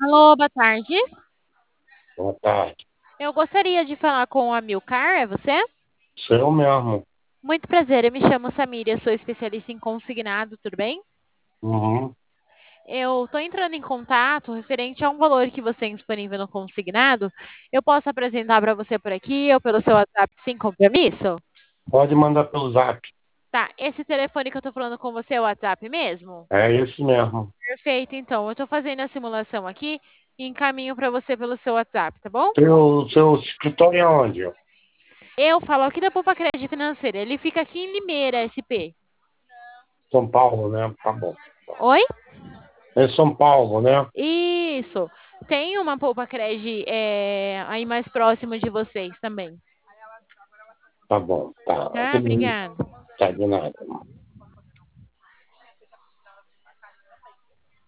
Alô, boa tarde. Boa tarde. Eu gostaria de falar com a Milcar, é você? Sou eu mesmo. Muito prazer, eu me chamo Samira, sou especialista em consignado, tudo bem? Uhum. Eu estou entrando em contato referente a um valor que você tem disponível no consignado. Eu posso apresentar para você por aqui ou pelo seu WhatsApp sem compromisso? Pode mandar pelo zap. Tá, esse telefone que eu estou falando com você é o WhatsApp mesmo? É esse mesmo. Perfeito, então. Eu estou fazendo a simulação aqui e encaminho para você pelo seu WhatsApp, tá bom? Seu escritório é onde? Eu falo aqui da Poupa Crédito Financeira. Ele fica aqui em Limeira, SP. São Paulo, né? Tá bom. Oi? É São Paulo, né? Isso. Tem uma Poupa Cred aí mais próximo de vocês também. Tá bom. Tá. Tá? Obrigada. Tá de nada.